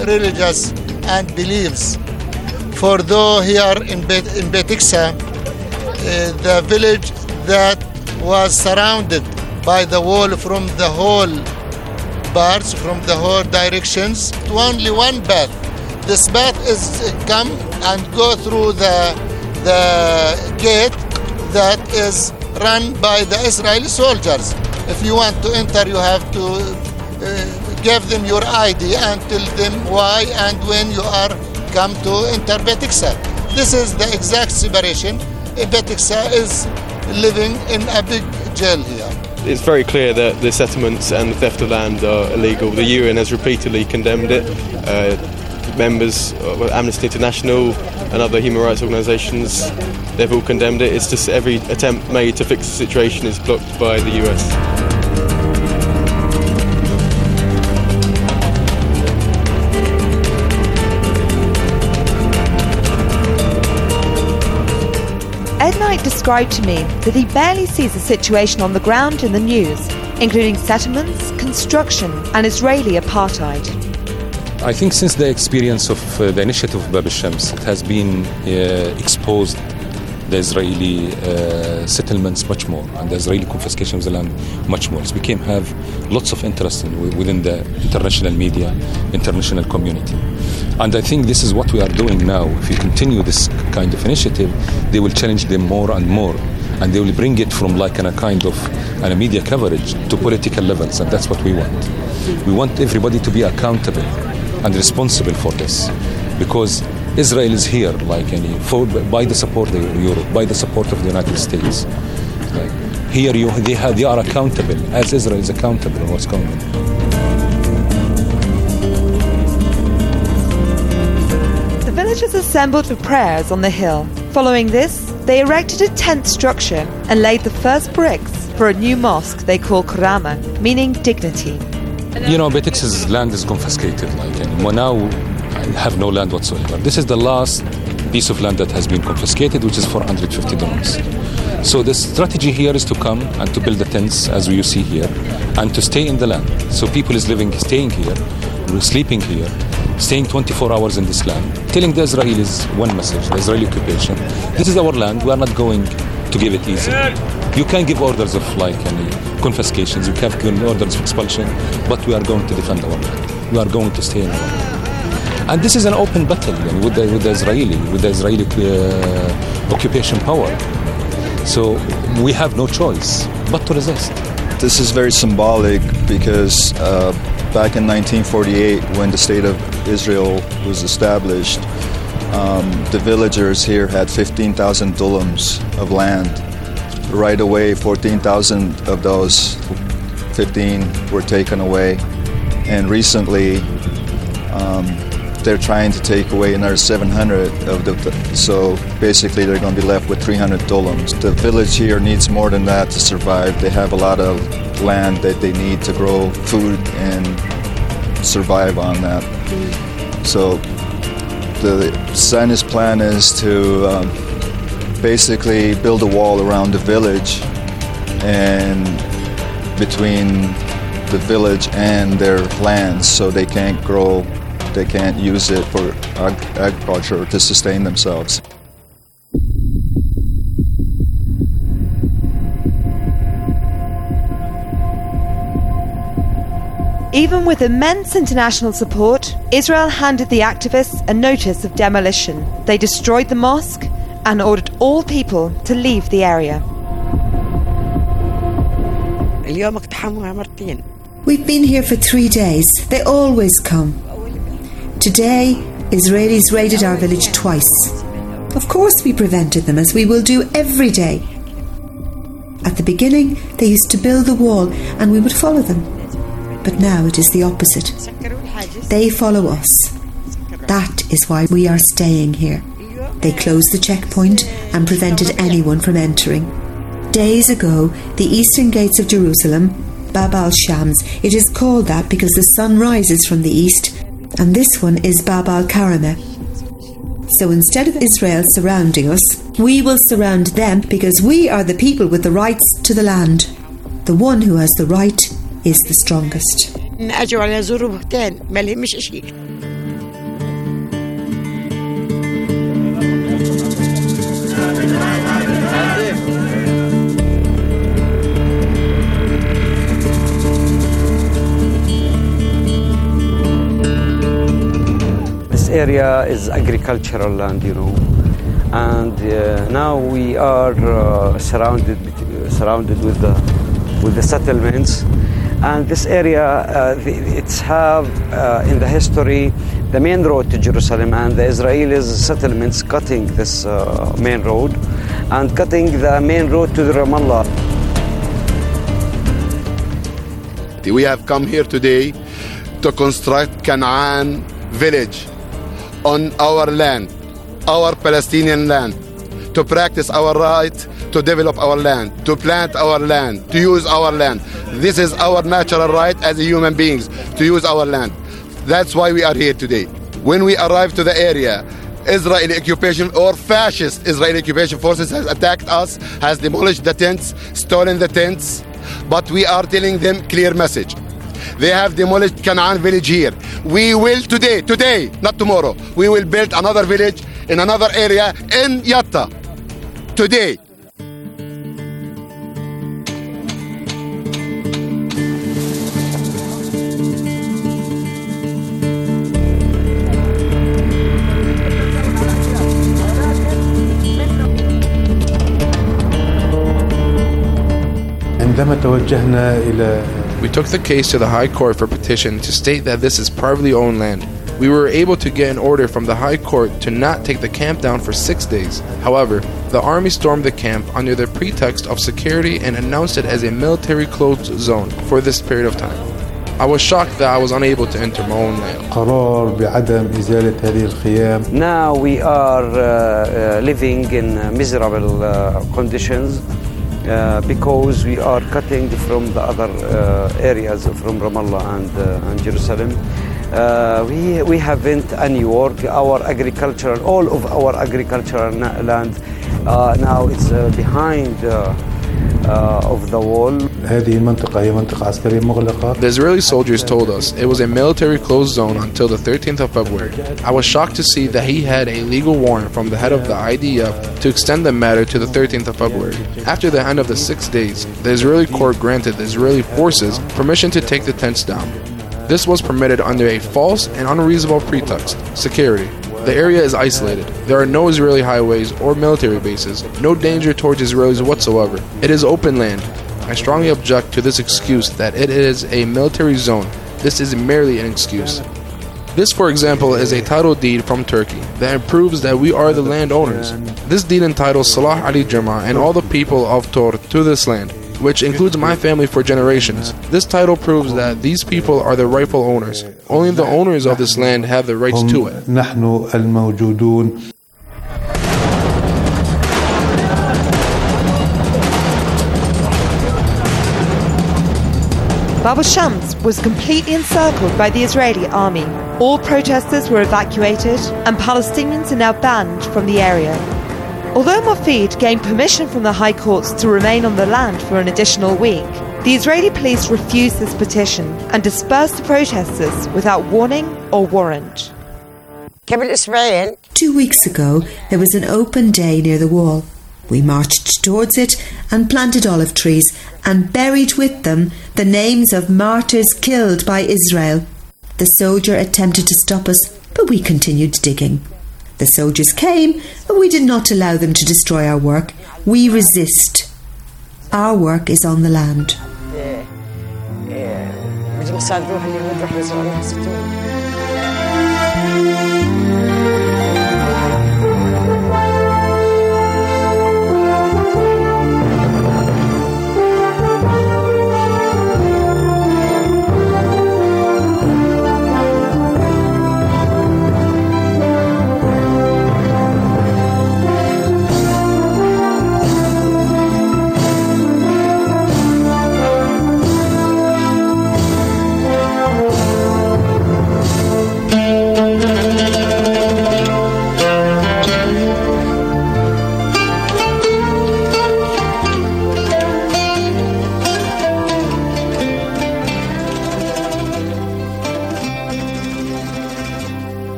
religious and beliefs. For though here in Beit Iksa, the village that was surrounded by the wall from the whole parts, from the whole directions, to only one path. This path is come and go through the gate that is run by the Israeli soldiers. If you want to enter, you have to give them your ID and tell them why and when you are come to enter Beit Iksa. This is the exact separation. Beit Iksa is living in a big jail here. It's very clear that the settlements and the theft of land are illegal. The UN has repeatedly condemned it. Members of Amnesty International and other human rights organisations, they've all condemned it. It's just every attempt made to fix the situation is blocked by the US. Ed Knight described to me that he barely sees the situation on the ground in the news, including settlements, construction and Israeli apartheid. I think since the experience of the initiative of Bab al-Shams, it has been exposed the Israeli settlements much more and the Israeli confiscation of the land much more. It became have lots of interest within the international media, international community. And I think this is what we are doing now. If we continue this kind of initiative, they will challenge them more and more. And they will bring it from like a kind of a media coverage to political levels. And that's what we want. We want everybody to be accountable and responsible for this. Because Israel is here, like any, by the support of Europe, by the support of the United States. Here they are accountable, as Israel is accountable on what's going on. The villagers assembled for prayers on the hill. Following this, they erected a tent structure and laid the first bricks for a new mosque they call Karama, meaning dignity. You know, Beit Iksa's land is confiscated, and now have no land whatsoever. This is the last piece of land that has been confiscated, which is 450 dirhams. So the strategy here is to come and to build the tents, as you see here, and to stay in the land. So people is staying here, sleeping here, staying 24 hours in this land, telling the Israelis one message, the Israeli occupation: this is our land, we are not going to give it easy. You can give orders of confiscations, you can give orders of expulsion, but we are going to defend our land. We are going to stay in our land. And this is an open battle with the Israeli occupation power. So we have no choice but to resist. This is very symbolic because back in 1948, when the State of Israel was established, the villagers here had 15,000 dirhams of land. Right away, 14,000 of those 15 were taken away. And recently, they're trying to take away another 700 of so basically they're going to be left with 300 dirhams. The village here needs more than that to survive. They have a lot of land that they need to grow food and survive on that. So the Zionist plan is to basically build a wall around the village and between the village and their lands, so they can't grow. They can't use it for agriculture to sustain themselves. Even with immense international support, Israel handed the activists a notice of demolition. They destroyed the mosque and ordered all people to leave the area. We've been here for 3 days. They always come. Today, Israelis raided our village twice. Of course we prevented them, as we will do every day. At the beginning, they used to build the wall and we would follow them. But now it is the opposite. They follow us. That is why we are staying here. They closed the checkpoint and prevented anyone from entering. Days ago, the eastern gates of Jerusalem, Bab al-Shams, it is called that because the sun rises from the east, and this one is Bab al-Karameh. So instead of Israel surrounding us, we will surround them because we are the people with the rights to the land. The one who has the right is the strongest. area is agricultural land, and now we are surrounded with the settlements. And this area, it's have in the history the main road to Jerusalem, and the Israeli settlements cutting this main road and cutting the main road to the Ramallah. We have come here today to construct Canaan village on our land, our Palestinian land, to practice our right to develop our land, to plant our land, to use our land. This is our natural right as human beings, to use our land. That's why we are here today. When we arrived to the area, Israeli occupation or fascist Israeli occupation forces has attacked us, has demolished the tents, stolen the tents, but we are telling them clear message. They have demolished Canaan village here. We will today, not tomorrow, we will build another village in another area in Yatta today. We took the case to the High Court for petition to state that this is privately owned land. We were able to get an order from the High Court to not take the camp down for 6 days. However, the army stormed the camp under the pretext of security and announced it as a military closed zone for this period of time. I was shocked that I was unable to enter my own land. Now we are living in miserable conditions because we are cutting from the other areas from Ramallah and Jerusalem. We haven't any work. Our agricultural, all of our agricultural land now it's behind of the wall. The Israeli soldiers told us it was a military closed zone until the 13th of February. I was shocked to see that he had a legal warrant from the head of the IDF to extend the matter to the 13th of February. After the end of the 6 days, the Israeli court granted the Israeli forces permission to take the tents down. This was permitted under a false and unreasonable pretext: security. The area is isolated. There are no Israeli highways or military bases, no danger towards Israelis whatsoever. It is open land. I strongly object to this excuse that it is a military zone. This is merely an excuse. This, for example, is a title deed from Turkey that proves that we are the landowners. This deed entitles Salah Ali Jama and all the people of Tor to this land, which includes my family for generations. This title proves that these people are the rightful owners. Only the owners of this land have the rights to it. Bab al-Shams was completely encircled by the Israeli army. All protesters were evacuated, and Palestinians are now banned from the area. Although Mofid gained permission from the high courts to remain on the land for an additional week, the Israeli police refused this petition and dispersed the protesters without warning or warrant. 2 weeks ago, there was an open day near the wall. We marched towards it and planted olive trees and buried with them the names of martyrs killed by Israel. The soldier attempted to stop us, but we continued digging. The soldiers came, but we did not allow them to destroy our work. We resist. Our work is on the land.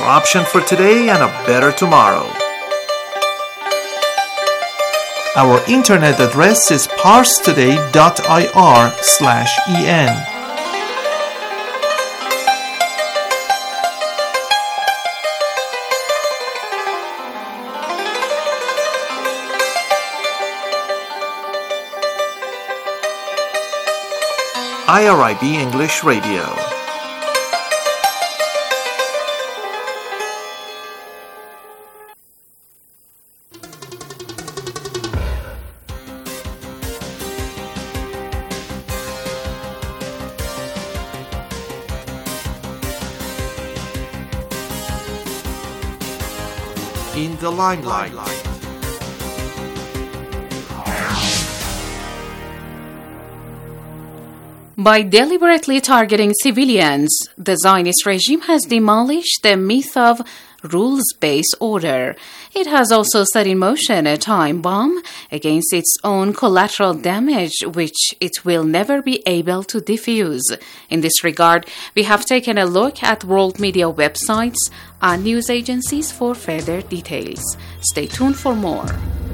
option for today and a better tomorrow. Our internet address is parstoday.ir/en. IRIB English Radio. In the limelight. By deliberately targeting civilians, the Zionist regime has demolished the myth of rules-based order. It has also set in motion a time bomb against its own collateral damage, which it will never be able to defuse. In this regard, we have taken a look at world media websites and news agencies for further details. Stay tuned for more.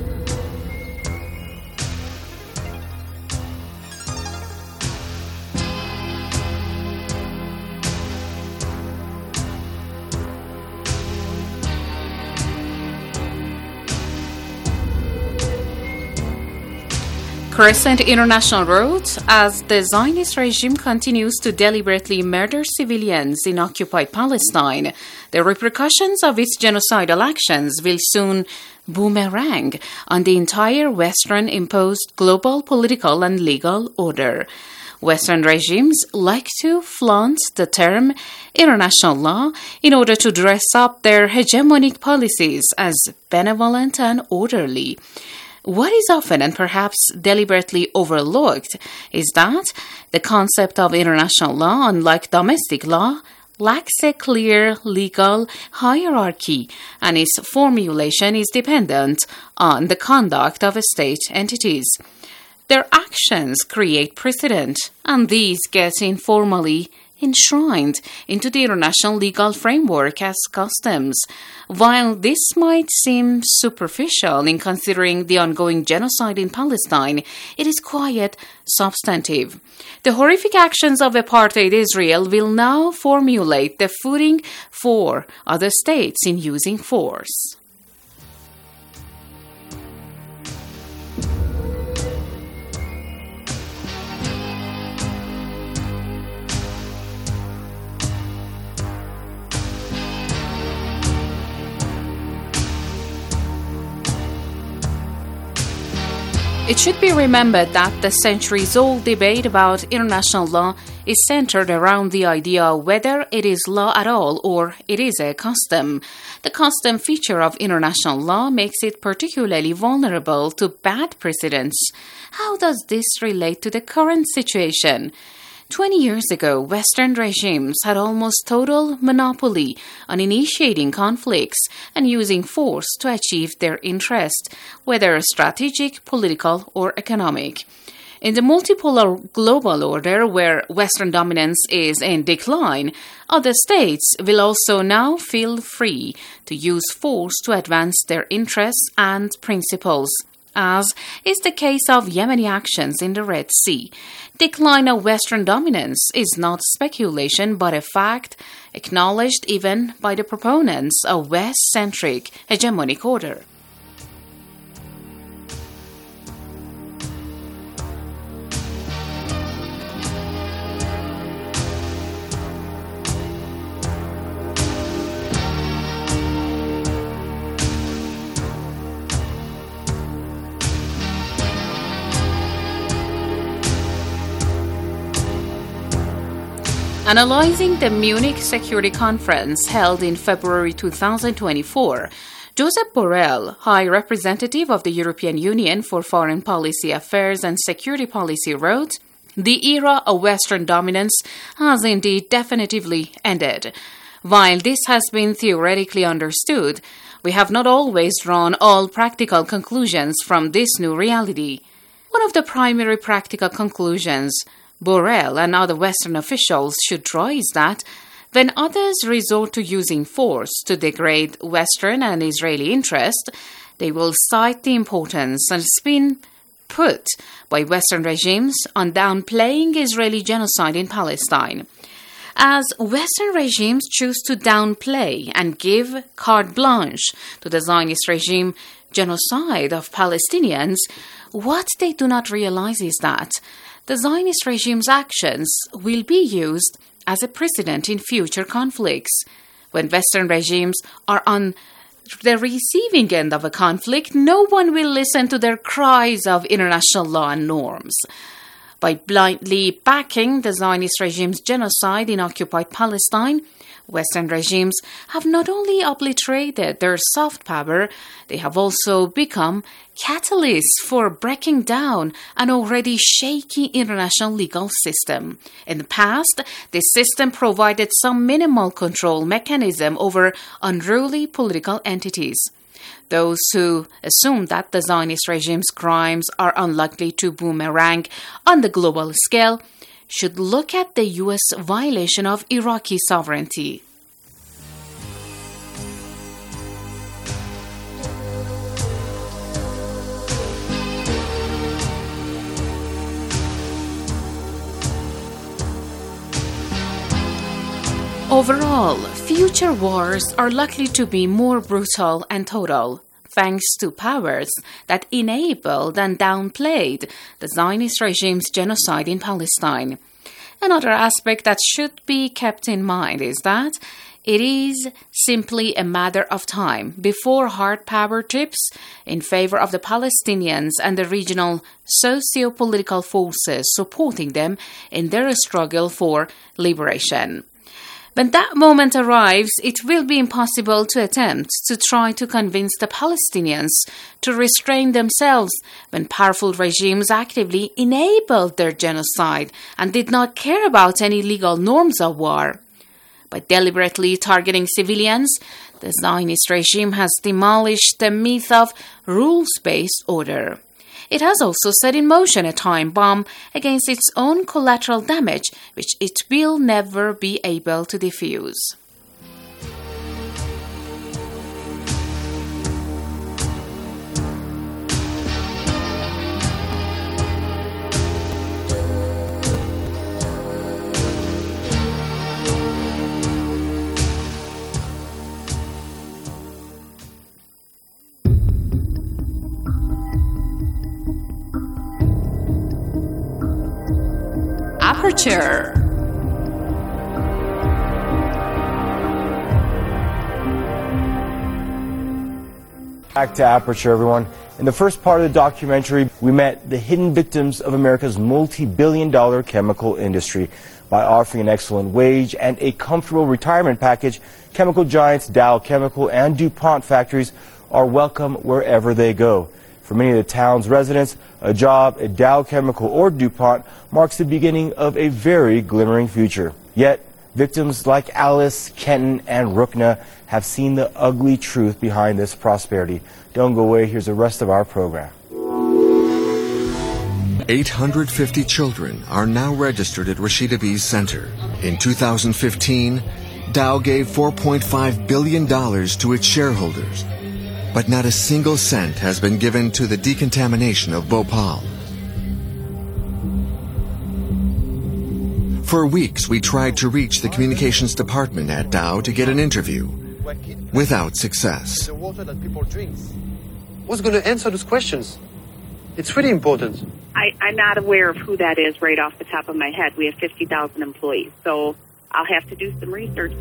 Crescent International wrote, as the Zionist regime continues to deliberately murder civilians in occupied Palestine, the repercussions of its genocidal actions will soon boomerang on the entire Western-imposed global political and legal order. Western regimes like to flaunt the term international law in order to dress up their hegemonic policies as benevolent and orderly. What is often and perhaps deliberately overlooked is that the concept of international law, unlike domestic law, lacks a clear legal hierarchy, and its formulation is dependent on the conduct of state entities. Their actions create precedent, and these get informally enshrined into the international legal framework as customs. While this might seem superficial in considering the ongoing genocide in Palestine, it is quite substantive. The horrific actions of apartheid Israel will now formulate the footing for other states in using force. It should be remembered that the centuries-old debate about international law is centered around the idea of whether it is law at all or it is a custom. The custom feature of international law makes it particularly vulnerable to bad precedents. How does this relate to the current situation? 20 years ago, Western regimes had almost total monopoly on initiating conflicts and using force to achieve their interest, whether strategic, political, or economic. In the multipolar global order, where Western dominance is in decline, other states will also now feel free to use force to advance their interests and principles, as is the case of Yemeni actions in the Red Sea. Decline of Western dominance is not speculation but a fact acknowledged even by the proponents of West-centric hegemonic order. Analyzing the Munich Security Conference held in February 2024, Josep Borrell, High Representative of the European Union for Foreign Policy Affairs and Security Policy, wrote, "The era of Western dominance has indeed definitively ended. While this has been theoretically understood, we have not always drawn all practical conclusions from this new reality. One of the primary practical conclusions Borrell and other Western officials should draw is that When others resort to using force to degrade Western and Israeli interests, they will cite the importance and spin put by Western regimes on downplaying Israeli genocide in Palestine. As Western regimes choose to downplay and give carte blanche to the Zionist regime genocide of Palestinians, what they do not realize is that the Zionist regime's actions will be used as a precedent in future conflicts. When Western regimes are on the receiving end of a conflict, no one will listen to their cries of international law and norms. By blindly backing the Zionist regime's genocide in occupied Palestine, Western regimes have not only obliterated their soft power, they have also become catalysts for breaking down an already shaky international legal system. In the past, this system provided some minimal control mechanism over unruly political entities. Those who assume that the Zionist regime's crimes are unlikely to boomerang on the global scale should look at the U.S. violation of Iraqi sovereignty. Overall, future wars are likely to be more brutal and total, thanks to powers that enabled and downplayed the Zionist regime's genocide in Palestine. Another aspect that should be kept in mind is that it is simply a matter of time before hard power tips in favor of the Palestinians and the regional socio-political forces supporting them in their struggle for liberation. When that moment arrives, it will be impossible to attempt to try to convince the Palestinians to restrain themselves when powerful regimes actively enabled their genocide and did not care about any legal norms of war. By deliberately targeting civilians, the Zionist regime has demolished the myth of rules-based order. It has also set in motion a time bomb against its own collateral damage, which it will never be able to defuse. Aperture. Back to Aperture, everyone. In the first part of the documentary, we met the hidden victims of America's multi-billion-dollar chemical industry. By offering an excellent wage and a comfortable retirement package, chemical giants Dow Chemical and DuPont factories are welcome wherever they go. For many of the town's residents, a job at Dow Chemical or DuPont marks the beginning of a very glimmering future. Yet, victims like Alice, Kenton, and Rukna have seen the ugly truth behind this prosperity. Don't go away. Here's the rest of our program. 850 children are now registered at Rashida B's Center. In 2015, Dow gave $4.5 billion to its shareholders. But not a single cent has been given to the decontamination of Bhopal. For weeks, we tried to reach the communications department at Dow to get an interview, without success. The water that people drink. Who's going to answer those questions? It's really important. I'm not aware of who that is right off the top of my head. We have 50,000 employees, so I'll have to do some research.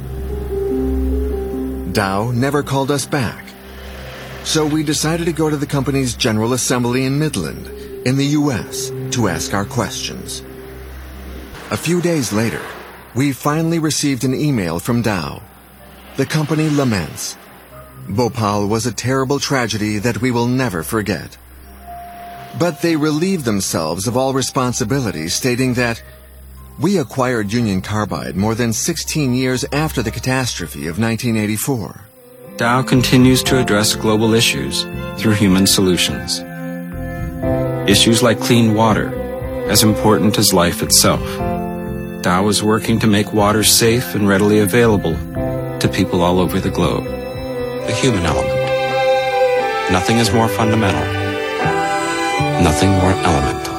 Dow never called us back. So we decided to go to the company's General Assembly in Midland, in the U.S., to ask our questions. A few days later, we finally received an email from Dow. The company laments. Bhopal was a terrible tragedy that we will never forget. But they relieved themselves of all responsibility, stating that we acquired Union Carbide more than 16 years after the catastrophe of 1984. Dow continues to address global issues through human solutions. Issues like clean water, as important as life itself. Dow is working to make water safe and readily available to people all over the globe. The human element. Nothing is more fundamental. Nothing more elemental.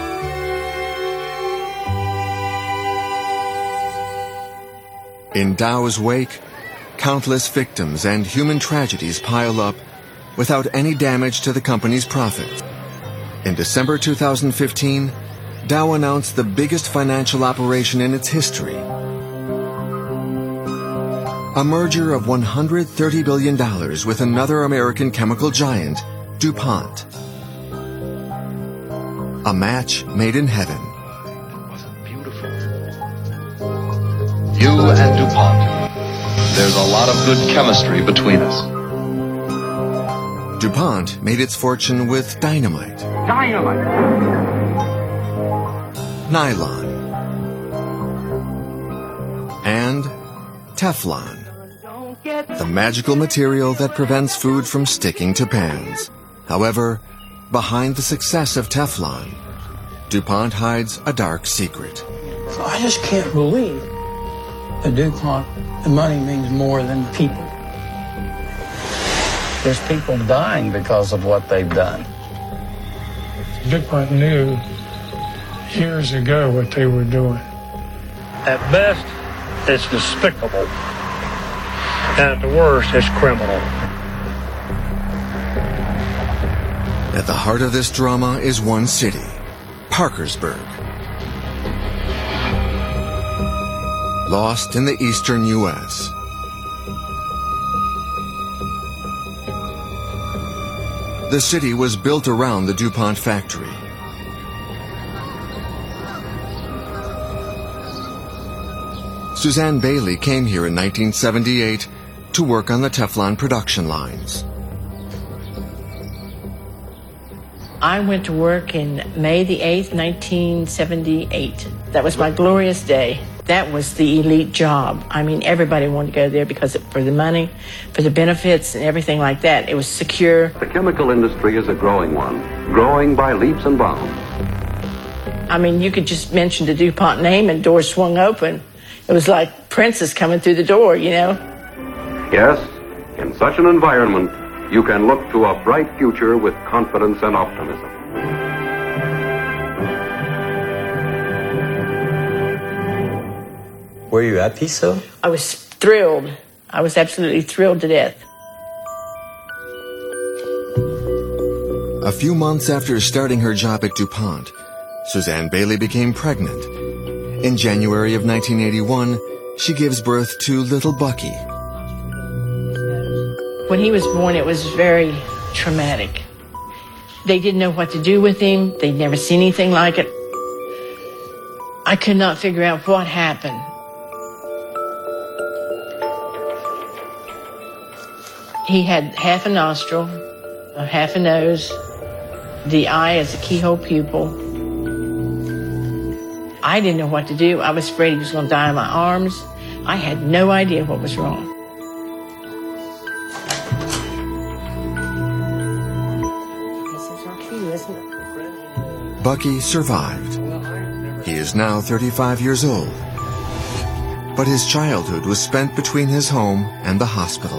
In Dow's wake, countless victims and human tragedies pile up without any damage to the company's profits. In December 2015, Dow announced the biggest financial operation in its history. A merger of $130 billion with another American chemical giant, DuPont. A match made in heaven. You and DuPont. There's a lot of good chemistry between us. DuPont made its fortune with dynamite. Nylon. And Teflon. The magical material that prevents food from sticking to pans. However, behind the success of Teflon, DuPont hides a dark secret. So I just can't believe that DuPont, the money means more than people. There's people dying because of what they've done. DuPont knew years ago what they were doing. At best, it's despicable. And at the worst, it's criminal. At the heart of this drama is one city, Parkersburg. Lost in the eastern U.S. The city was built around the DuPont factory. Suzanne Bailey came here in 1978 to work on the Teflon production lines. I went to work in May the 8th, 1978. That was my glorious day. That was the elite job. I mean, everybody wanted to go there because for the money, for the benefits, and everything like that. It was secure. The chemical industry is a growing one, growing by leaps and bounds. I mean, you could just mention the DuPont name and doors swung open. It was like princes coming through the door, you know? Yes, in such an environment, you can look to a bright future with confidence and optimism. Were you happy, so? I was thrilled. I was absolutely thrilled to death. A few months after starting her job at DuPont, Suzanne Bailey became pregnant. In January of 1981, she gives birth to little Bucky. When he was born, it was very traumatic. They didn't know what to do with him. They'd never seen anything like it. I could not figure out what happened. He had half a nostril, half a nose, the eye as a keyhole pupil. I didn't know what to do. I was afraid he was going to die in my arms. I had no idea what was wrong. Bucky survived. He is now 35 years old. But his childhood was spent between his home and the hospital.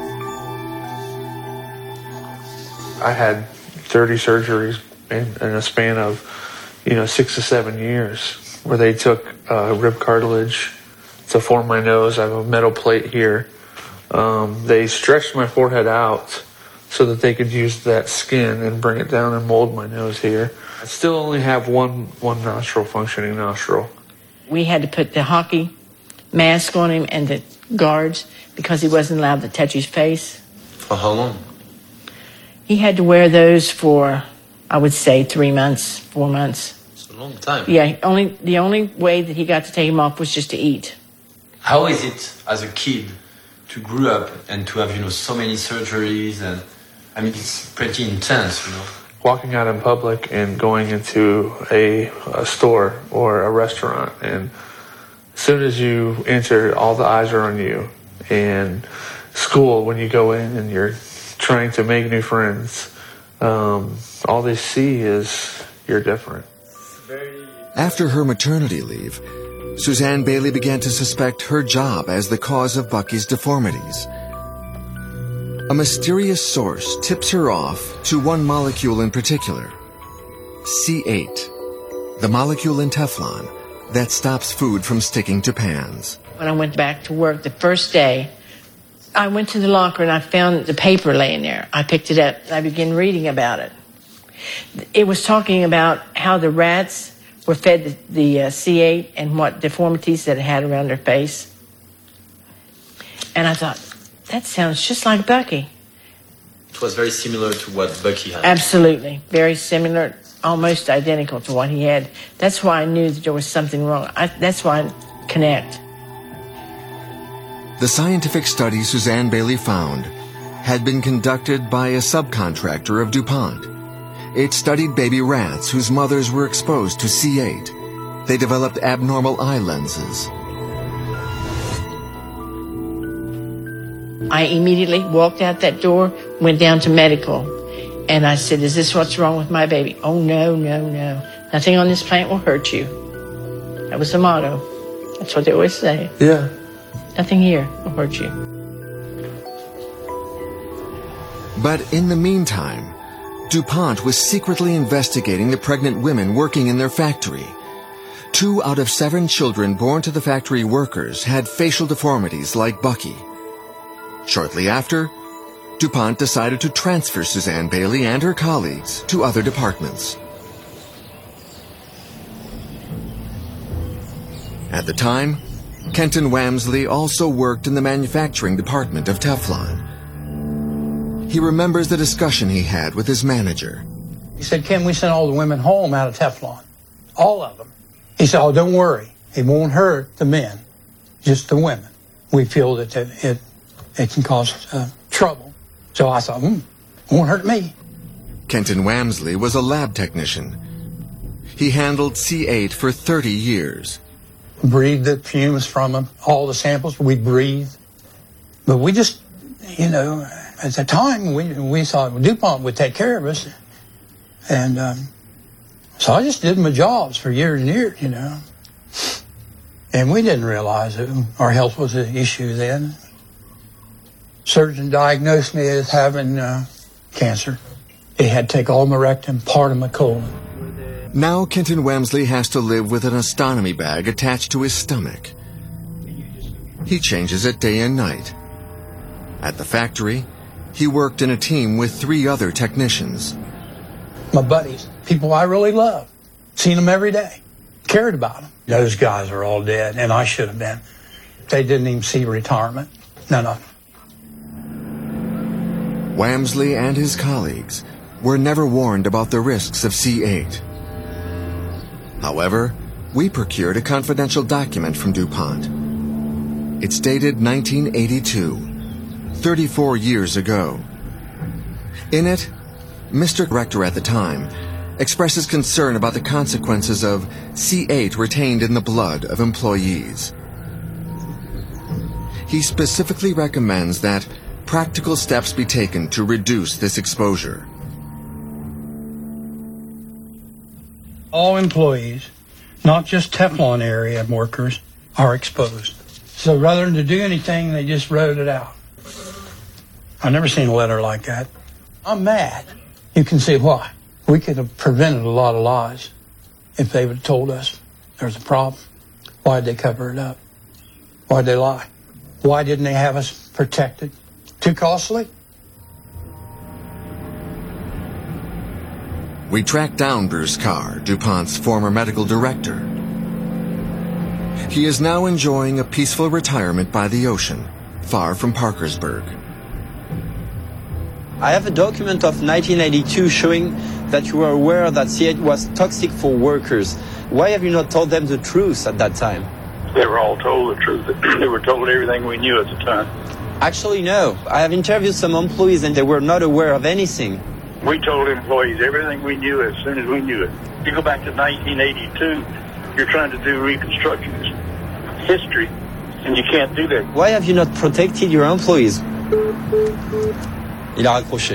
I had 30 surgeries in a span of, 6 to 7 years, where they took rib cartilage to form my nose. I have a metal plate here. They stretched my forehead out so that they could use that skin and bring it down and mold my nose here. I still only have one nostril, functioning nostril. We had to put the hockey mask on him and the guards because he wasn't allowed to touch his face. For how long? He had to wear those for, I would say, 3 months, 4 months. It's a long time. Yeah, the only way that he got to take him off was just to eat. How is it as a kid to grow up and to have, so many surgeries? And I mean, it's pretty intense, Walking out in public and going into a store or a restaurant, and as soon as you enter, all the eyes are on you. And school, when you go in and you're trying to make new friends, all they see is you're different. After her maternity leave, Suzanne Bailey began to suspect her job as the cause of Bucky's deformities. A mysterious source tips her off to one molecule in particular, C8, the molecule in Teflon that stops food from sticking to pans. When I went back to work the first day, I went to the locker and I found the paper laying there. I picked it up and I began reading about it. It was talking about how the rats were fed the C8 and what deformities that it had around their face. And I thought, that sounds just like Bucky. It was very similar to what Bucky had. Absolutely. Very similar, almost identical to what he had. That's why I knew that there was something wrong. That's why I connect. The scientific study Suzanne Bailey found had been conducted by a subcontractor of DuPont. It studied baby rats whose mothers were exposed to C8. They developed abnormal eye lenses. I immediately walked out that door, went down to medical, and I said, is this what's wrong with my baby? Oh, no, no, no. Nothing on this plant will hurt you. That was the motto. That's what they always say. Yeah. Nothing here will hurt you. But in the meantime, DuPont was secretly investigating the pregnant women working in their factory. 2 out of 7 children born to the factory workers had facial deformities like Bucky. Shortly after, DuPont decided to transfer Suzanne Bailey and her colleagues to other departments. At the time, Kenton Wamsley also worked in the manufacturing department of Teflon. He remembers the discussion he had with his manager. He said, can we send all the women home out of Teflon? All of them. He said, oh, don't worry. It won't hurt the men, just the women. We feel that it can cause trouble. So I thought, it won't hurt me. Kenton Wamsley was a lab technician. He handled C8 for 30 years. Breathed the fumes from them, all the samples we breathed. But we just, at the time, we thought DuPont would take care of us. And so I just did my jobs for years and years, And we didn't realize that our health was an issue then. Surgeon diagnosed me as having cancer. He had to take all my rectum, part of my colon. Now Kenton Wamsley has to live with an ostomy bag attached to his stomach. He changes it day and night. At the factory, he worked in a team with 3 other technicians. My buddies, people I really love, seen them every day, cared about them. Those guys are all dead, and I should have been. They didn't even see retirement, none of them. Wamsley and his colleagues were never warned about the risks of C8. However, we procured a confidential document from DuPont. It's dated 1982, 34 years ago. In it, Mr. Rector at the time expresses concern about the consequences of C8 retained in the blood of employees. He specifically recommends that practical steps be taken to reduce this exposure. All employees, not just Teflon area workers, are exposed. So rather than to do anything, they just wrote it out. I've never seen a letter like that. I'm mad. You can see why. We could have prevented a lot of lies if they would have told us there's a problem. Why did they cover it up? Why did they lie? Why didn't they have us protected? Too costly? We tracked down Bruce Carr, DuPont's former medical director. He is now enjoying a peaceful retirement by the ocean, far from Parkersburg. I have a document of 1982 showing that you were aware that C8 was toxic for workers. Why have you not told them the truth at that time? They were all told the truth. They were told everything we knew at the time. Actually, no. I have interviewed some employees and they were not aware of anything. We told employees everything we knew as soon as we knew it. If you go back to 1982, you're trying to do reconstructionist history, and you can't do that. Why have you not protected your employees? Il a raccroché.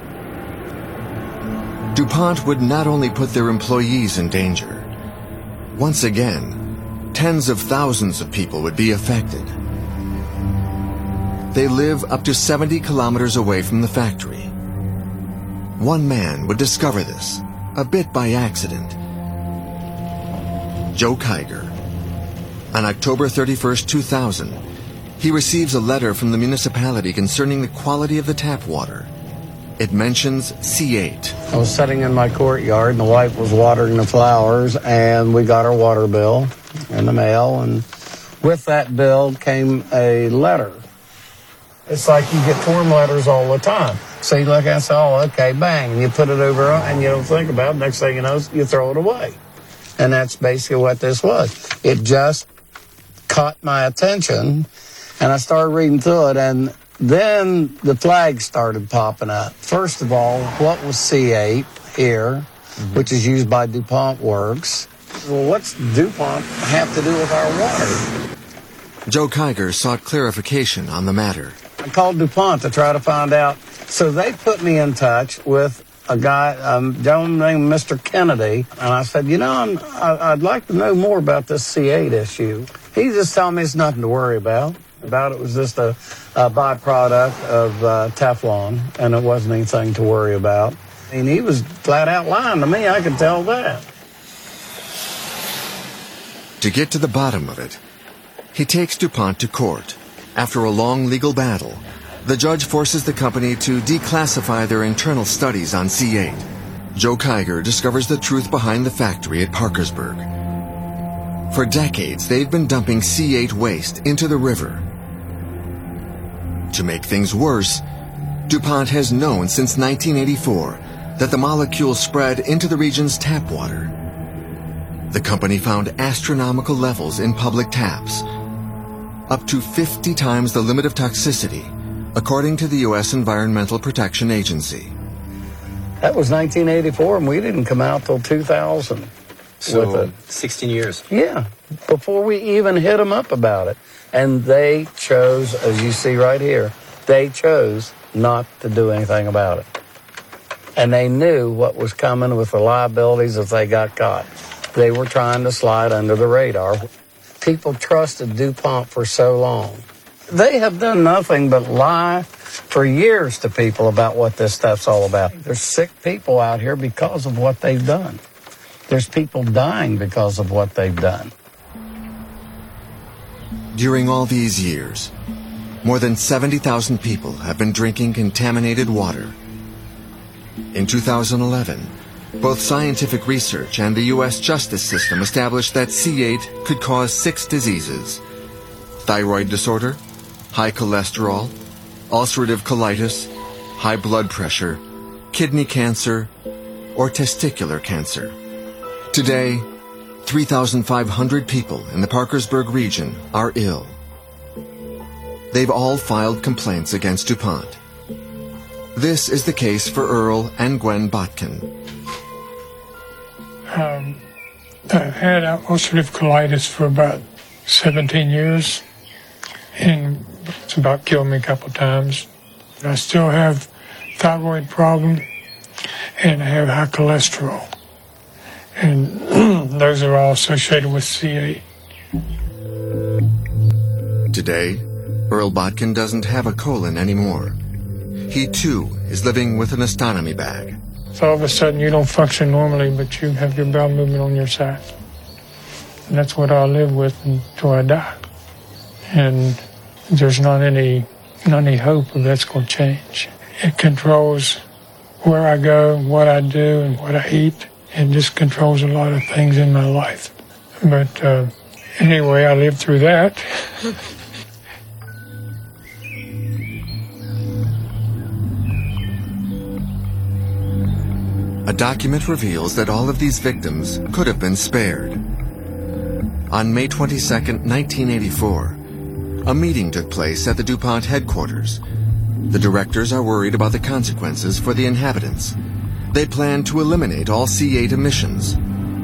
DuPont would not only put their employees in danger, Once again, tens of thousands of people would be affected. They live up to 70 kilometers away from the factory. One man would discover this, a bit by accident. Joe Kiger. On October 31st, 2000, he receives a letter from the municipality concerning the quality of the tap water. It mentions C8. I was sitting in my courtyard, and the wife was watering the flowers, and we got our water bill in the mail, and with that bill came a letter. It's like you get form letters all the time. So you look at it and say, oh, okay, bang, and you put it over, and you don't think about it. Next thing you know, you throw it away. And that's basically what this was. It just caught my attention, and I started reading through it, and then the flags started popping up. First of all, what was C8 here, which is used by DuPont Works? Well, what's DuPont have to do with our water? Joe Kiger sought clarification on the matter. I called DuPont to try to find out. So they put me in touch with a guy, a gentleman named Mr. Kennedy, and I said, I'd like to know more about this C8 issue. He just told me it's nothing to worry about. It was just a byproduct of Teflon, and it wasn't anything to worry about. And he was flat out lying to me, I could tell that. To get to the bottom of it, he takes DuPont to court. After a long legal battle, the judge forces the company to declassify their internal studies on C8. Joe Kiger discovers the truth behind the factory at Parkersburg. For decades, they've been dumping C8 waste into the river. To make things worse, DuPont has known since 1984 that the molecule spread into the region's tap water. The company found astronomical levels in public taps, up to 50 times the limit of toxicity, according to the U.S. Environmental Protection Agency. That was 1984, and we didn't come out till 2000. So, 16 years. Yeah, before we even hit them up about it. And they chose, as you see right here, they chose not to do anything about it. And they knew what was coming with the liabilities if they got caught. They were trying to slide under the radar. People trusted DuPont for so long. They have done nothing but lie for years to people about what this stuff's all about. There's sick people out here because of what they've done. There's people dying because of what they've done. During all these years, more than 70,000 people have been drinking contaminated water. In 2011, both scientific research and the U.S. justice system established that C8 could cause 6 diseases: thyroid disorder, high cholesterol, ulcerative colitis, high blood pressure, kidney cancer, or testicular cancer. Today, 3,500 people in the Parkersburg region are ill. They've all filed complaints against DuPont. This is the case for Earl and Gwen Botkin. I had ulcerative colitis for about 17 years, and it's about killed me a couple of times. I still have thyroid problem, and I have high cholesterol. And those are all associated with C8. Today, Earl Botkin doesn't have a colon anymore. He, too, is living with an ostomy bag. So all of a sudden you don't function normally, but you have your bowel movement on your side. And that's what I'll live with until I die. And there's not any hope of that's going to change. It controls where I go, what I do, and what I eat. It just controls a lot of things in my life. But anyway, I lived through that. A document reveals that all of these victims could have been spared. On May 22, 1984, a meeting took place at the DuPont headquarters. The directors are worried about the consequences for the inhabitants. They plan to eliminate all C8 emissions.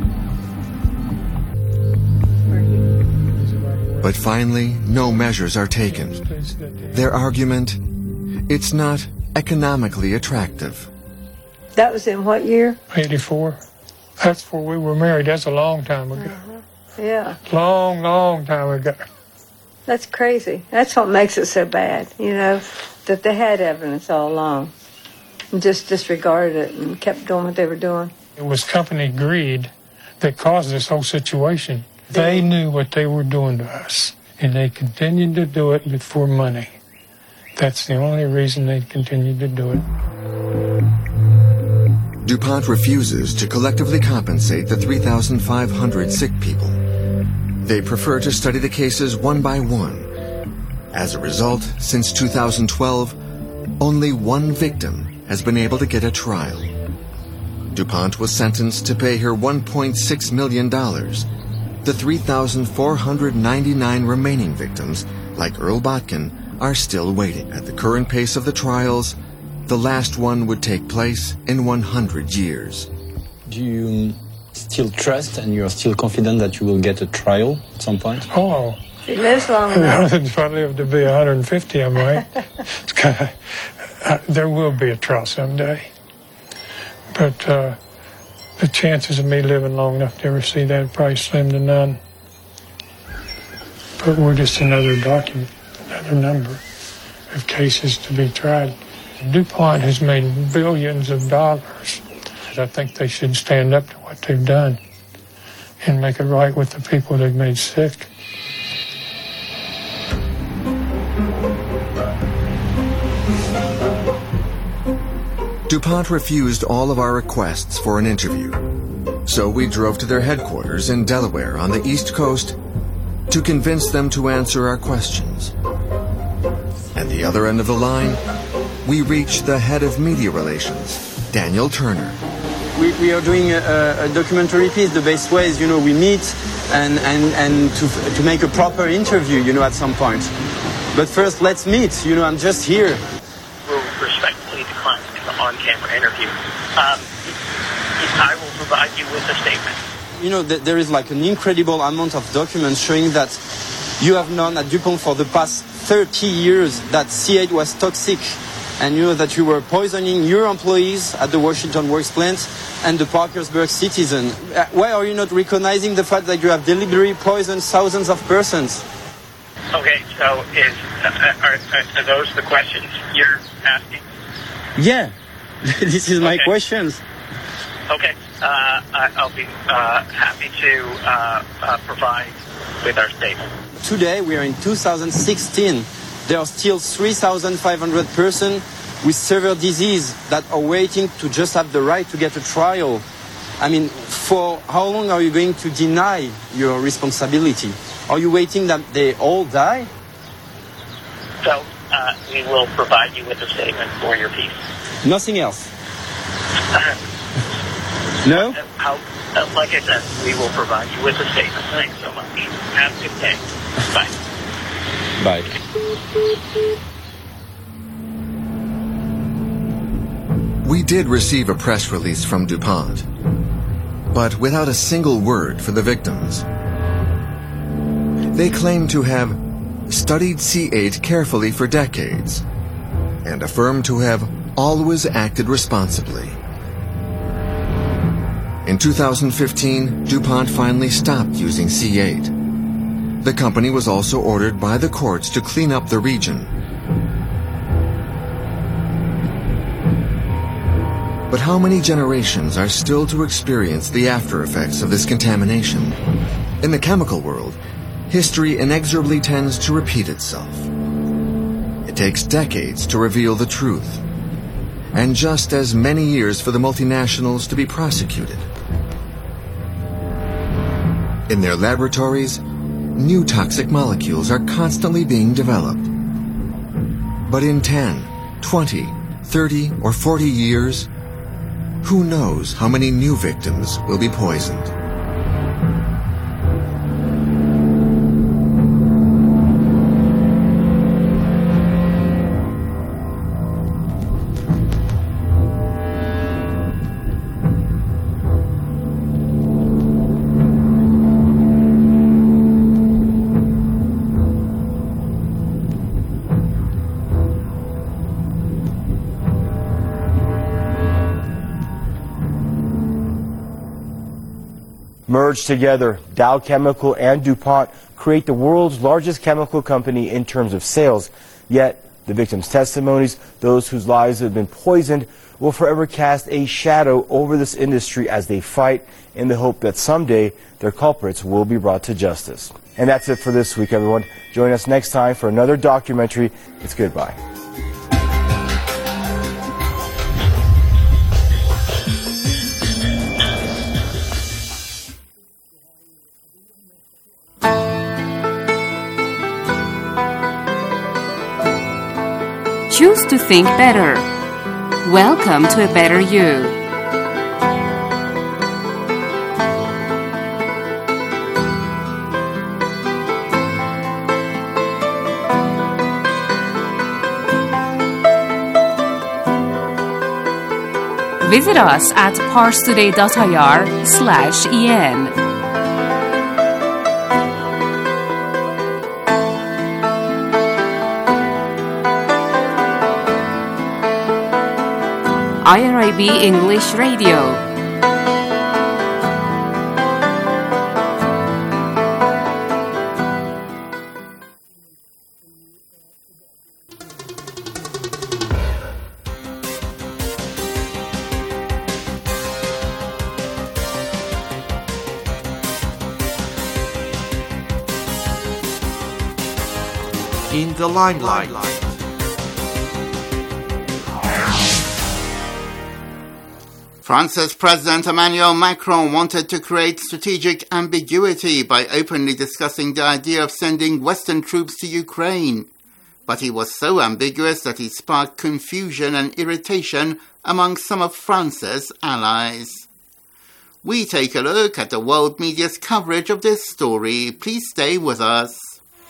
But finally, no measures are taken. Their argument, it's not economically attractive. That was in what year? 84. That's before we were married. That's a long time ago. Yeah. Long, long time ago. That's crazy. That's what makes it so bad, you know, that they had evidence all along and just disregarded it and kept doing what they were doing. It was company greed that caused this whole situation. They knew what they were doing to us, and they continued to do it for money. That's the only reason they continued to do it. DuPont refuses to collectively compensate the 3,500 sick people. They prefer to study the cases one by one. As a result, since 2012, only one victim has been able to get a trial. DuPont was sentenced to pay her $1.6 million. The 3,499 remaining victims, like Earl Botkin, are still waiting. At the current pace of the trials, the last one would take place in 100 years. Do you still trust and you're still confident that you will get a trial at some point? Oh, If he lives long enough. if I live to be 150, I might. There will be a trial someday. But the chances of me living long enough to ever see that are probably slim to none. But we're just another document, another number of cases to be tried. DuPont has made billions of dollars. I think they should stand up to what they've done and make it right with the people they've made sick. DuPont refused all of our requests for an interview. So we drove to their headquarters in Delaware on the East Coast to convince them to answer our questions. At the other end of the line, we reached the head of media relations, Daniel Turner. We are doing a documentary piece. The best way is, we meet and to make a proper interview, at some point. But first, let's meet. I'm just here. We'll respectfully decline an on-camera interview. I will provide you with a statement. There is like an incredible amount of documents showing that you have known at DuPont for the past 30 years that C8 was toxic, and that you were poisoning your employees at the Washington Works plant and the Parkersburg citizen. Why are you not recognizing the fact that you have deliberately poisoned thousands of persons? Okay, so are those the questions you're asking? Yeah, this is my questions. Okay, I'll be happy to provide with our statement. Today, we are in 2016. There are still 3,500 persons with severe disease that are waiting to just have the right to get a trial. For how long are you going to deny your responsibility? Are you waiting that they all die? So, we will provide you with a statement for your piece. Nothing else? No? Like I said, we will provide you with a statement. Thanks so much. Have a good day. Bye. Bye. We did receive a press release from DuPont, but without a single word for the victims. They claim to have studied C8 carefully for decades and affirm to have always acted responsibly. In 2015, DuPont finally stopped using C8. The company was also ordered by the courts to clean up the region. But how many generations are still to experience the after effects of this contamination? In the chemical world, history inexorably tends to repeat itself. It takes decades to reveal the truth, and just as many years for the multinationals to be prosecuted. In their laboratories, new toxic molecules are constantly being developed. But in 10, 20, 30, or 40 years, who knows how many new victims will be poisoned? Merged together, Dow Chemical and DuPont create the world's largest chemical company in terms of sales. Yet, the victims' testimonies, those whose lives have been poisoned, will forever cast a shadow over this industry as they fight in the hope that someday their culprits will be brought to justice. And that's it for this week, everyone. Join us next time for another documentary. It's goodbye. Choose to think better. Welcome to a better you. Visit us at parstoday.ir/en. IRIB English Radio. In the limelight. France's President Emmanuel Macron wanted to create strategic ambiguity by openly discussing the idea of sending Western troops to Ukraine. But he was so ambiguous that he sparked confusion and irritation among some of France's allies. We take a look at the world media's coverage of this story. Please stay with us.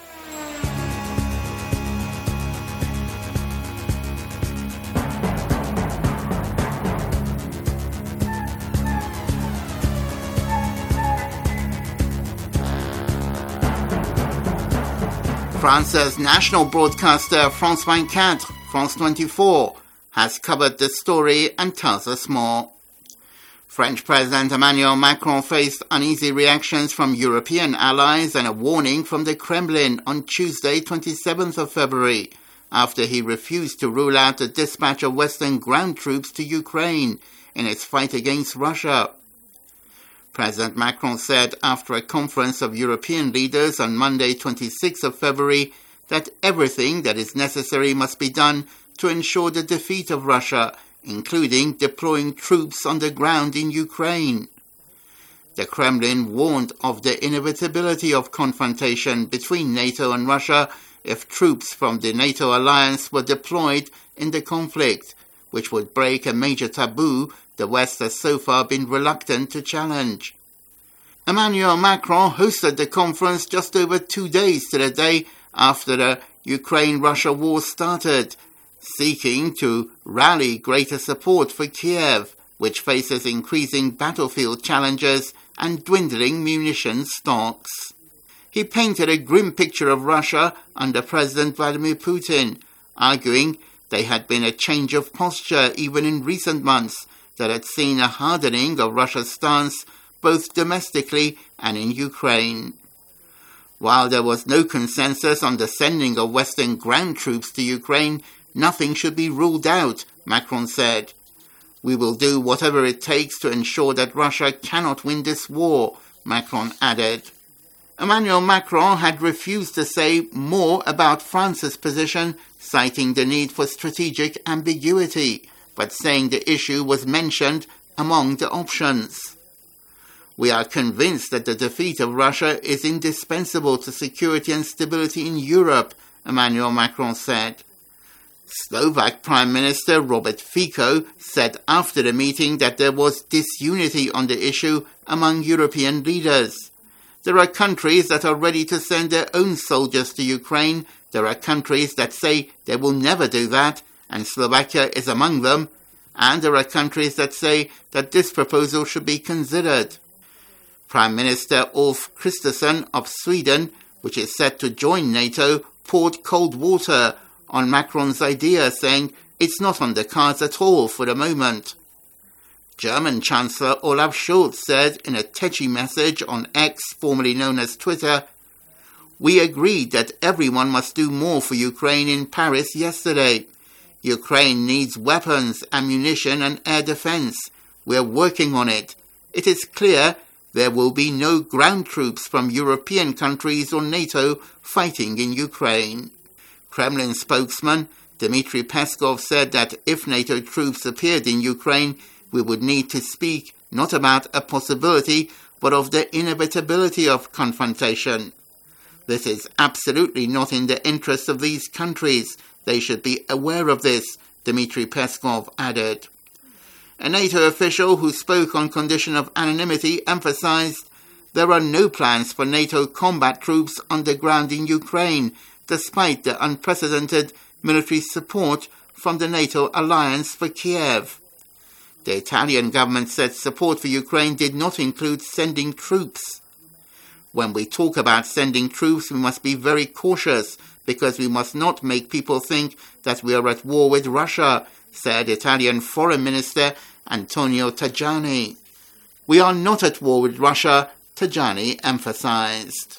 France's national broadcaster France 24, France 24, has covered this story and tells us more. French President Emmanuel Macron faced uneasy reactions from European allies and a warning from the Kremlin on Tuesday, 27th of February, after he refused to rule out the dispatch of Western ground troops to Ukraine in its fight against Russia. President Macron said after a conference of European leaders on Monday, 26th of February, that everything that is necessary must be done to ensure the defeat of Russia, including deploying troops on the ground in Ukraine. The Kremlin warned of the inevitability of confrontation between NATO and Russia if troops from the NATO alliance were deployed in the conflict, which would break a major taboo the West has so far been reluctant to challenge. Emmanuel Macron hosted the conference just over 2 days to the day after the Ukraine-Russia war started, seeking to rally greater support for Kiev, which faces increasing battlefield challenges and dwindling munitions stocks. He painted a grim picture of Russia under President Vladimir Putin, arguing there had been a change of posture even in recent months that had seen a hardening of Russia's stance both domestically and in Ukraine. While there was no consensus on the sending of Western ground troops to Ukraine, nothing should be ruled out, Macron said. We will do whatever it takes to ensure that Russia cannot win this war, Macron added. Emmanuel Macron had refused to say more about France's position, citing the need for strategic ambiguity, but saying the issue was mentioned among the options. We are convinced that the defeat of Russia is indispensable to security and stability in Europe, Emmanuel Macron said. Slovak Prime Minister Robert Fico said after the meeting that there was disunity on the issue among European leaders. There are countries that are ready to send their own soldiers to Ukraine. There are countries that say they will never do that, and Slovakia is among them. And there are countries that say that this proposal should be considered. Prime Minister Ulf Kristersson of Sweden, which is set to join NATO, poured cold water on Macron's idea, saying it's not on the cards at all for the moment. German Chancellor Olaf Scholz said in a tetchy message on X, formerly known as Twitter, "We agreed that everyone must do more for Ukraine in Paris yesterday. Ukraine needs weapons, ammunition and air defense. We're working on it. It is clear there will be no ground troops from European countries or NATO fighting in Ukraine." Kremlin spokesman Dmitry Peskov said that if NATO troops appeared in Ukraine, we would need to speak not about a possibility, but of the inevitability of confrontation. "This is absolutely not in the interest of these countries. They should be aware of this," Dmitry Peskov added. A NATO official who spoke on condition of anonymity emphasized there are no plans for NATO combat troops on the ground in Ukraine, despite the unprecedented military support from the NATO alliance for Kiev. The Italian government said support for Ukraine did not include sending troops. "When we talk about sending troops, we must be very cautious because we must not make people think that we are at war with Russia," said Italian Foreign Minister Antonio Tajani. "We are not at war with Russia," Tajani emphasized.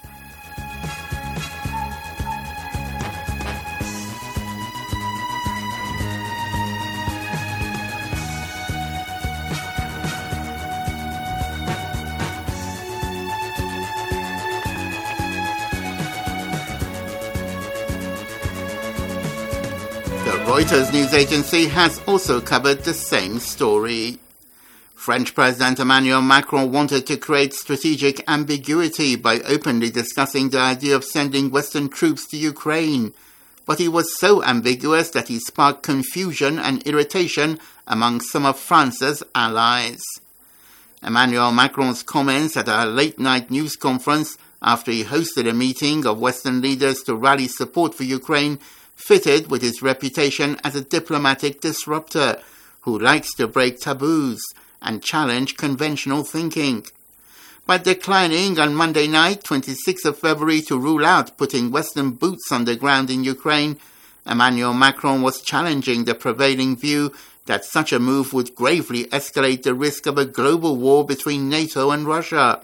Reuters news agency has also covered the same story. French President Emmanuel Macron wanted to create strategic ambiguity by openly discussing the idea of sending Western troops to Ukraine, but he was so ambiguous that he sparked confusion and irritation among some of France's allies. Emmanuel Macron's comments at a late-night news conference after he hosted a meeting of Western leaders to rally support for Ukraine fitted with his reputation as a diplomatic disruptor who likes to break taboos and challenge conventional thinking. By declining on Monday night, 26th of February, to rule out putting Western boots on the ground in Ukraine, Emmanuel Macron was challenging the prevailing view that such a move would gravely escalate the risk of a global war between NATO and Russia.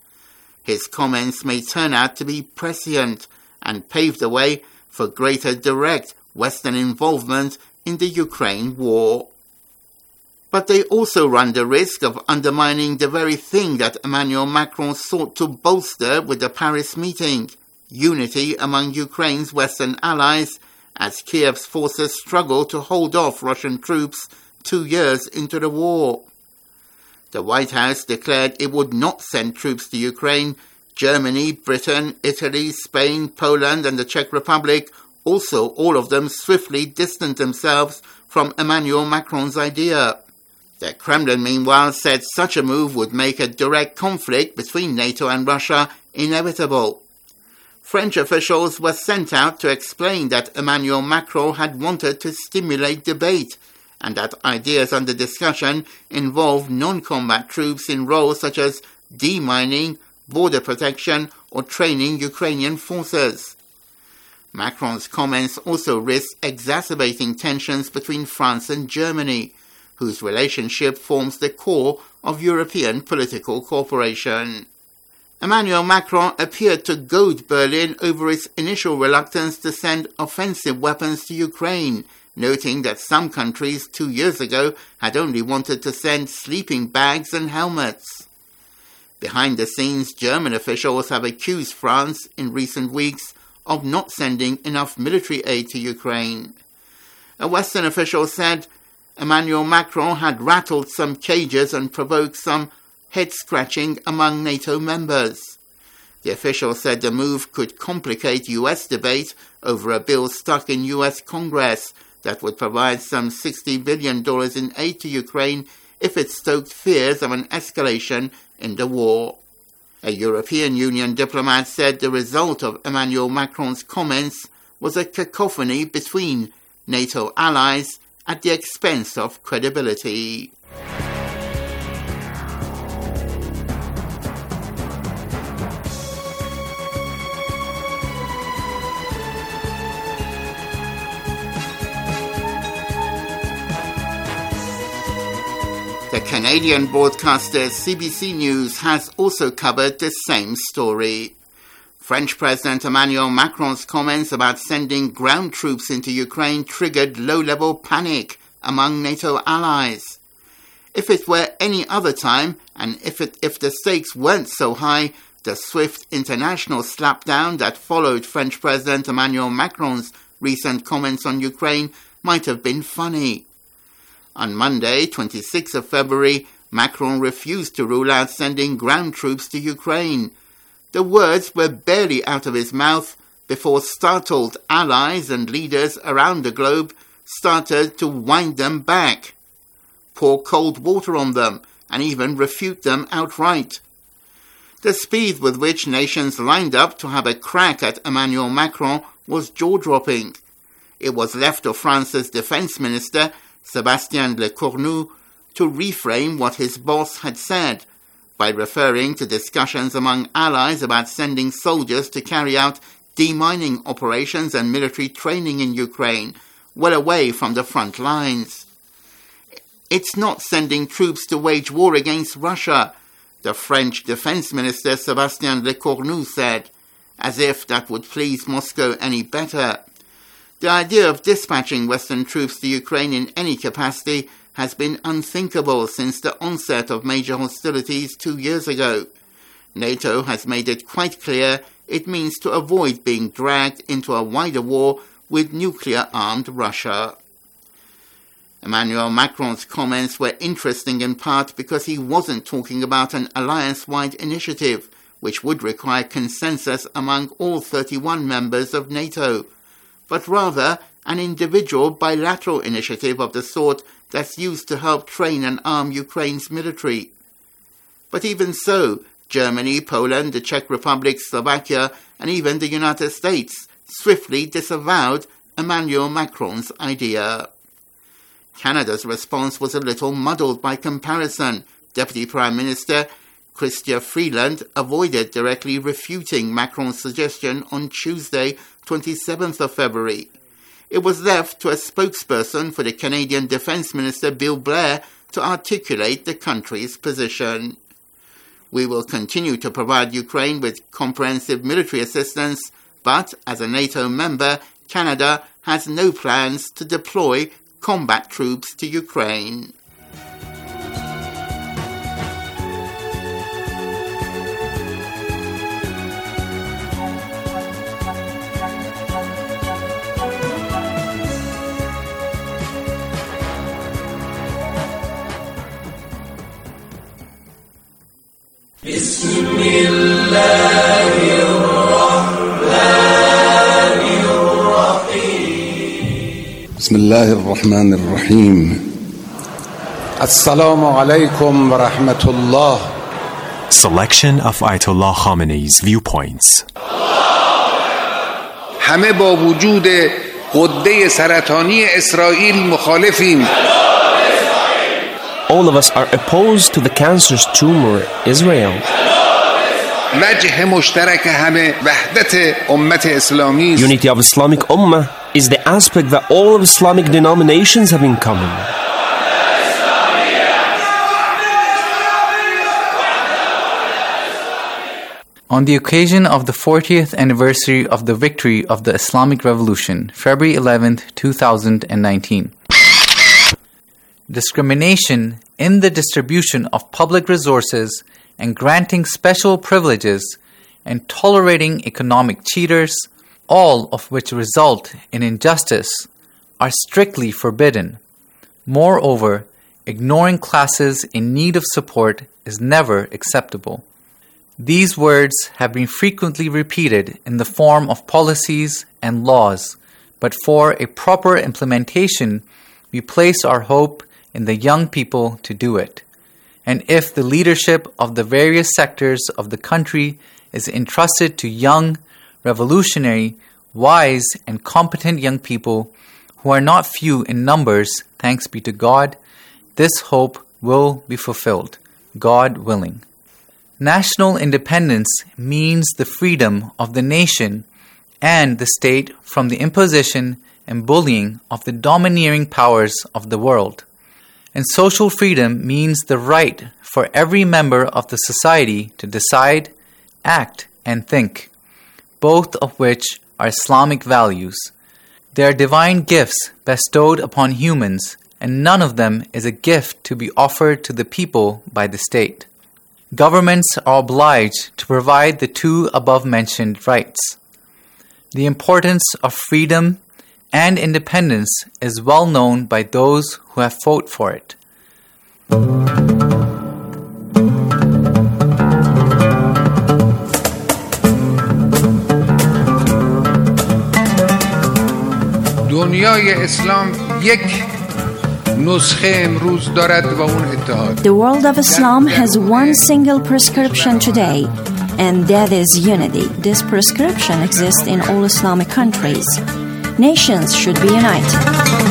His comments may turn out to be prescient and pave the way for greater direct Western involvement in the Ukraine war. But they also run the risk of undermining the very thing that Emmanuel Macron sought to bolster with the Paris meeting, unity among Ukraine's Western allies, as Kiev's forces struggle to hold off Russian troops 2 years into the war. The White House declared it would not send troops to Ukraine. Germany, Britain, Italy, Spain, Poland and the Czech Republic, also all of them swiftly distanced themselves from Emmanuel Macron's idea. The Kremlin, meanwhile, said such a move would make a direct conflict between NATO and Russia inevitable. French officials were sent out to explain that Emmanuel Macron had wanted to stimulate debate and that ideas under discussion involved non-combat troops in roles such as demining, border protection or training Ukrainian forces. Macron's comments also risk exacerbating tensions between France and Germany, whose relationship forms the core of European political cooperation. Emmanuel Macron appeared to goad Berlin over its initial reluctance to send offensive weapons to Ukraine, noting that some countries 2 years ago had only wanted to send sleeping bags and helmets. Behind the scenes, German officials have accused France in recent weeks of not sending enough military aid to Ukraine. A Western official said Emmanuel Macron had rattled some cages and provoked some head-scratching among NATO members. The official said the move could complicate U.S. debate over a bill stuck in U.S. Congress that would provide some $60 billion in aid to Ukraine if it stoked fears of an escalation in the war. A European Union diplomat said the result of Emmanuel Macron's comments was a cacophony between NATO allies at the expense of credibility. The Canadian broadcaster CBC News has also covered the same story. French President Emmanuel Macron's comments about sending ground troops into Ukraine triggered low-level panic among NATO allies. If it were any other time, and if the stakes weren't so high, the swift international slapdown that followed French President Emmanuel Macron's recent comments on Ukraine might have been funny. On Monday, 26th of February, Macron refused to rule out sending ground troops to Ukraine. The words were barely out of his mouth before startled allies and leaders around the globe started to wind them back, pour cold water on them, and even refute them outright. The speed with which nations lined up to have a crack at Emmanuel Macron was jaw-dropping. It was left to France's defense minister, Sébastien Lecornu, to reframe what his boss had said by referring to discussions among allies about sending soldiers to carry out demining operations and military training in Ukraine, well away from the front lines. It's not sending troops to wage war against Russia, the French defense minister Sébastien Lecornu said, as if that would please Moscow any better. The idea of dispatching Western troops to Ukraine in any capacity has been unthinkable since the onset of major hostilities 2 years ago. NATO has made it quite clear it means to avoid being dragged into a wider war with nuclear-armed Russia. Emmanuel Macron's comments were interesting in part because he wasn't talking about an alliance-wide initiative, which would require consensus among all 31 members of NATO, but rather an individual bilateral initiative of the sort that's used to help train and arm Ukraine's military. But even so, Germany, Poland, the Czech Republic, Slovakia, and even the United States swiftly disavowed Emmanuel Macron's idea. Canada's response was a little muddled by comparison. Deputy Prime Minister Chrystia Freeland avoided directly refuting Macron's suggestion on Tuesday, 27th of February. It was left to a spokesperson for the Canadian Defence Minister Bill Blair to articulate the country's position. We will continue to provide Ukraine with comprehensive military assistance, but as a NATO member, Canada has no plans to deploy combat troops to Ukraine. بسم الله الرحمن الرحيم السلام عليكم ورحمة الله. Selection of Ayatollah Khamenei's viewpoints. همه با وجود غده سرطانی اسرائیل مخالفیم. All of us are opposed to the cancerous tumor, Israel. وجه مشترک همه وحدت امت اسلامی. Unity of Islamic Ummah is the aspect that all of Islamic denominations have in common. On the occasion of the 40th anniversary of the victory of the Islamic Revolution, February 11th, 2019. Discrimination in the distribution of public resources and granting special privileges and tolerating economic cheaters, all of which result in injustice, are strictly forbidden. Moreover, ignoring classes in need of support is never acceptable. These words have been frequently repeated in the form of policies and laws, but for a proper implementation, we place our hope in the young people to do it. And if the leadership of the various sectors of the country is entrusted to young, revolutionary, wise, and competent young people who are not few in numbers, thanks be to God, this hope will be fulfilled, God willing. National independence means the freedom of the nation and the state from the imposition and bullying of the domineering powers of the world. And social freedom means the right for every member of the society to decide, act, and think, both of which are Islamic values. They are divine gifts bestowed upon humans, and none of them is a gift to be offered to the people by the state. Governments are obliged to provide the two above-mentioned rights. The importance of freedom and independence is well known by those who have fought for it. دنیای اسلام یک نسخه امروز دارد و اون اتحاد. The world of Islam has one single prescription today, and that is unity. This prescription exists in all Islamic countries. Nations should be united.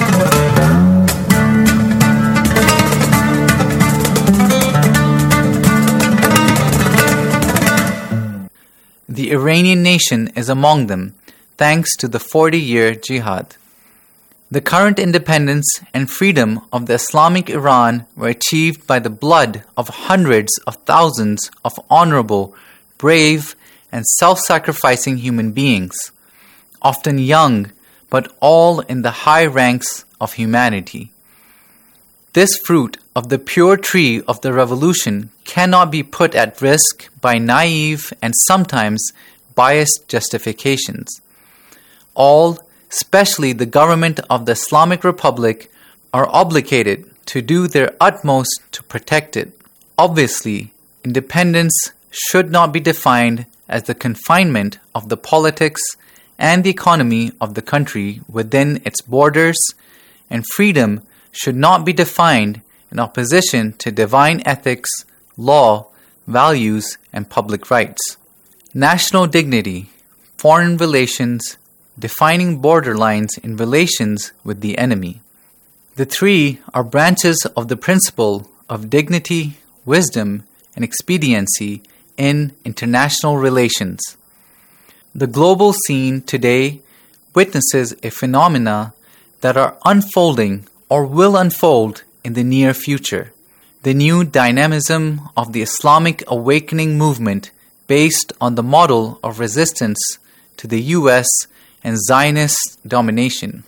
The Iranian nation is among them, thanks to the 40-year jihad. The current independence and freedom of the Islamic Iran were achieved by the blood of hundreds of thousands of honorable, brave, and self-sacrificing human beings, often young, but all in the high ranks of humanity. This fruit of the pure tree of the revolution cannot be put at risk by naive and sometimes biased justifications. All, especially the government of the Islamic Republic, are obligated to do their utmost to protect it. Obviously, independence should not be defined as the confinement of the politics and the economy of the country within its borders, and freedom should not be defined in opposition to divine ethics, law, values, and public rights. National dignity, foreign relations, defining borderlines in relations with the enemy. The three are branches of the principle of dignity, wisdom, and expediency in international relations. The global scene today witnesses a phenomena that are unfolding or will unfold in the near future. The new dynamism of the Islamic awakening movement based on the model of resistance to the U.S. and Zionist domination.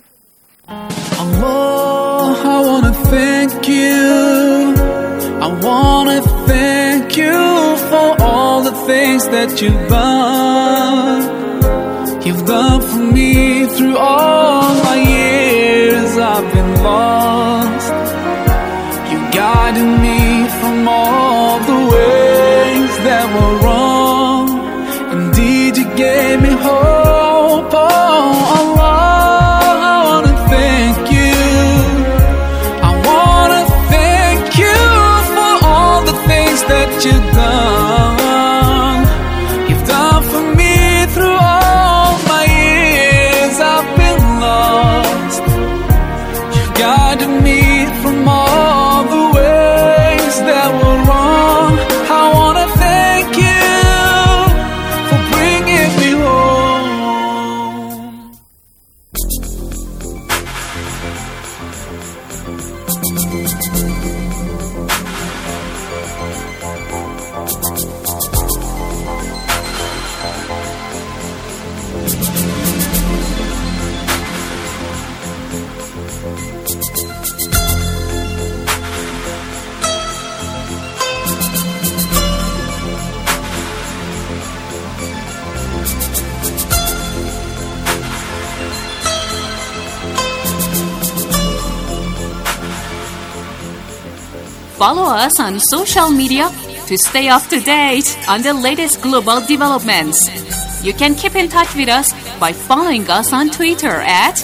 Allah, I want to thank you. I want to thank you for all the things that you've done. You've done for me through all my years I've been lost. You guided me from all the ways that were wrong. Indeed, you gave me hope. Oh, Allah, I want to thank you. I want to thank you for all the things that you've done. You've done for me through all my years I've been lost. You guided me from all the ways that were wrong. I want to thank you for bringing me home. Follow us on social media to stay up to date on the latest global developments. You can keep in touch with us by following us on Twitter at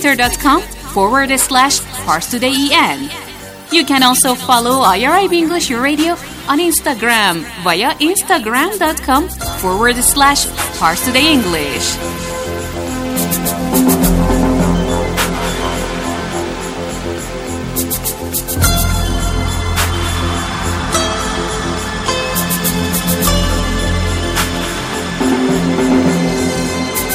twitter.com/ParsTodayEN. You can also follow IRIB English Radio on Instagram via instagram.com/ParsTodayEnglish.